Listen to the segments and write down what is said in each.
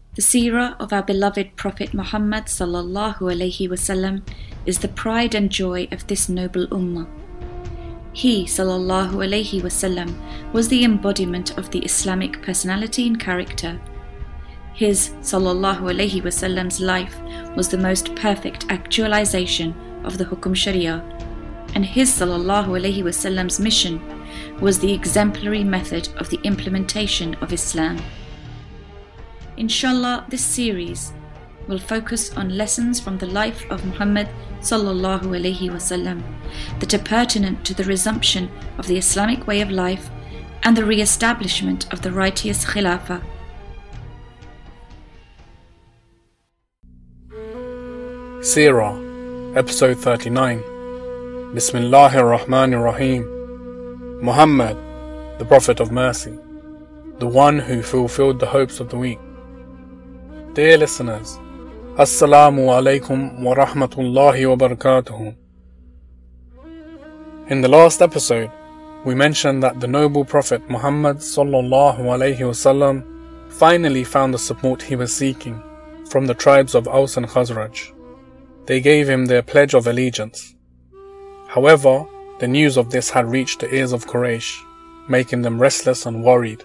The seerah of our beloved Prophet Muhammad sallallahu alaihi wasallam is the pride and joy of this noble ummah. He sallallahu alaihi wasallam was the embodiment of the Islamic personality and character. His sallallahu alaihi wasallam's life was the most perfect actualization of the Hukum Sharia, and his sallallahu alaihi wasallam's mission was the exemplary method of the implementation of Islam. Inshallah, this series will focus on lessons from the life of Muhammad sallallahu alaihi wasallam that are pertinent to the resumption of the Islamic way of life and the re-establishment of the righteous Khilafah. Seerah, Episode 39. Bismillahir Rahmanir Rahim. Muhammad, the Prophet of Mercy, the one who fulfilled the hopes of the weak. Dear listeners, Assalamu alaikum wa rahmatullahi wa barakatuhu. In the last episode, we mentioned that the noble Prophet Muhammad sallallahu alaihi wasallam finally found the support he was seeking from the tribes of Aus and Khazraj. They gave him their pledge of allegiance. However, the news of this had reached the ears of Quraysh, making them restless and worried.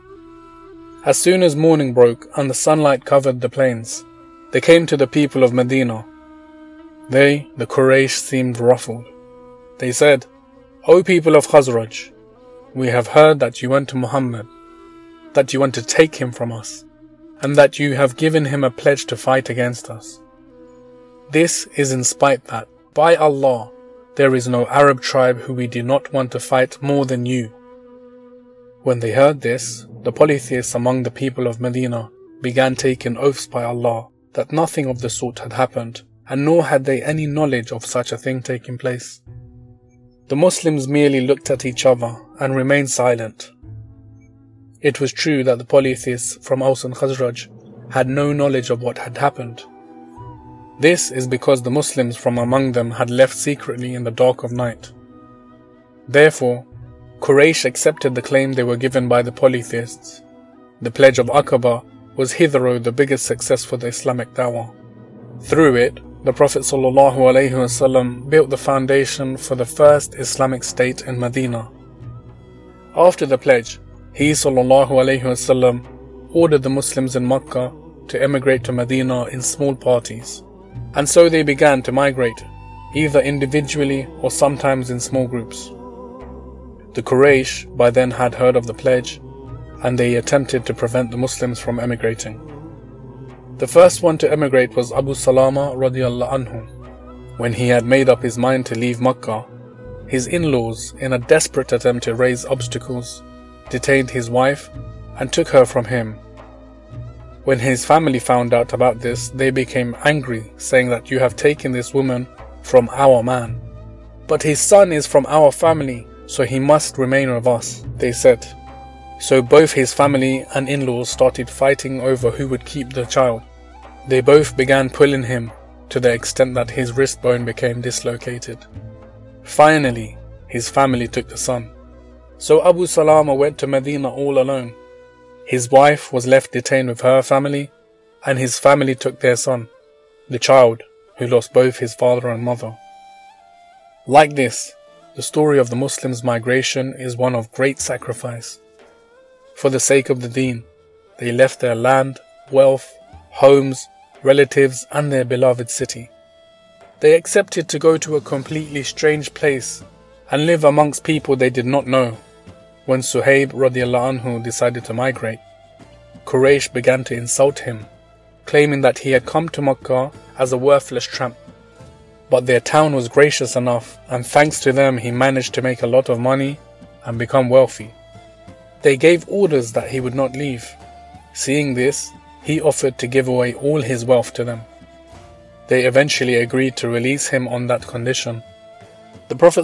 As soon as morning broke and the sunlight covered the plains, they came to the people of Medina. They, the Quraysh, seemed ruffled. They said, "O people of Khazraj, we have heard that you went to Muhammad, that you want to take him from us, and that you have given him a pledge to fight against us. This is in spite that, by Allah, there is no Arab tribe who we do not want to fight more than you." When they heard this, the polytheists among the people of Medina began taking oaths by Allah that nothing of the sort had happened, and nor had they any knowledge of such a thing taking place. The Muslims merely looked at each other and remained silent. It was true that the polytheists from Aus and Khazraj had no knowledge of what had happened. This is because the Muslims from among them had left secretly in the dark of night. Therefore, Quraysh accepted the claim they were given by the polytheists. The pledge of Aqaba was hitherto the biggest success for the Islamic dawah. Through it, the Prophet ﷺ built the foundation for the first Islamic state in Medina. After the pledge, he ﷺ ordered the Muslims in Makkah to emigrate to Medina in small parties, and so they began to migrate, either individually or sometimes in small groups. The Quraysh by then had heard of the pledge, and they attempted to prevent the Muslims from emigrating. The first one to emigrate was Abu Salama radiallahu anhu. When he had made up his mind to leave Makkah, his in-laws, in a desperate attempt to raise obstacles, detained his wife and took her from him. When his family found out about this, they became angry, saying that you have taken this woman from our man. But his son is from our family, so he must remain with us, they said. So both his family and in-laws started fighting over who would keep the child. They both began pulling him to the extent that his wrist bone became dislocated. Finally, his family took the son. So Abu Salama went to Medina all alone. His wife was left detained with her family, and his family took their son, the child, who lost both his father and mother. Like this, the story of the Muslims' migration is one of great sacrifice. For the sake of the deen, they left their land, wealth, homes, relatives, and their beloved city. They accepted to go to a completely strange place and live amongst people they did not know. When Suhaib radiallahu anhu decided to migrate, Quraysh began to insult him, claiming that he had come to Makkah as a worthless tramp. But their town was gracious enough, and thanks to them he managed to make a lot of money and become wealthy. They gave orders that he would not leave. Seeing this, he offered to give away all his wealth to them. They eventually agreed to release him on that condition. The Prophet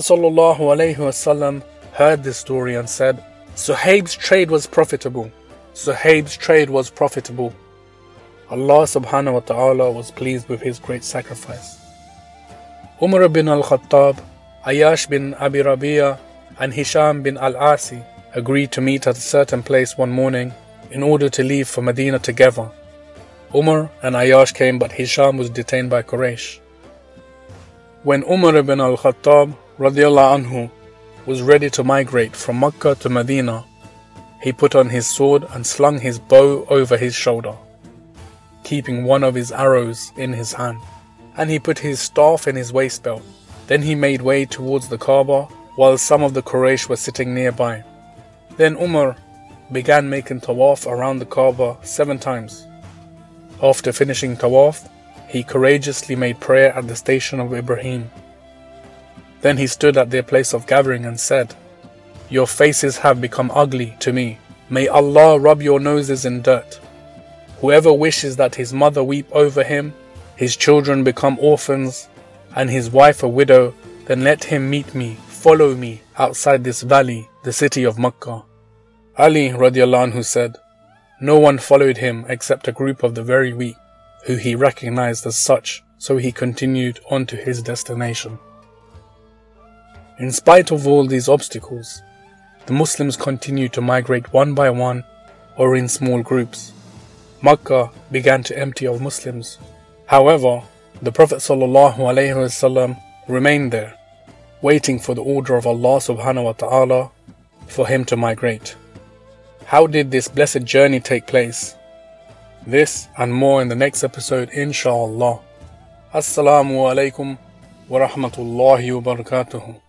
ﷺ heard this story and said, "Suhaib's trade was profitable. Suhaib's trade was profitable." Allah subhanahu wa ta'ala was pleased with his great sacrifice. Umar bin al-Khattab, Ayash bin Abi Rabi'a, and Hisham bin al-Asi agreed to meet at a certain place one morning in order to leave for Medina together. Umar and Ayyash came, but Hisham was detained by Quraysh. When Umar ibn al-Khattab radiallahu anhu was ready to migrate from Makkah to Medina, he put on his sword and slung his bow over his shoulder, keeping one of his arrows in his hand, and he put his staff in his waist belt. Then he made way towards the Kaaba, while some of the Quraysh were sitting nearby. Then Umar began making tawaf around the Kaaba 7 times. After finishing tawaf, he courageously made prayer at the station of Ibrahim. Then he stood at their place of gathering and said, "Your faces have become ugly to me. May Allah rub your noses in dirt. Whoever wishes that his mother weep over him, his children become orphans, and his wife a widow, then let him meet me, follow me outside this valley, the city of Makkah." Ali radiallahu anhu said, "No one followed him except a group of the very weak, who he recognized as such, so he continued on to his destination." In spite of all these obstacles, the Muslims continued to migrate one by one or in small groups. Makkah began to empty of Muslims. However, the Prophet ﷺ remained there, waiting for the order of Allah subhanahu wa ta'ala for him to migrate. How did this blessed journey take place? This and more in the next episode, inshallah. Assalamu alaikum wa rahmatullahi wa barakatuhu.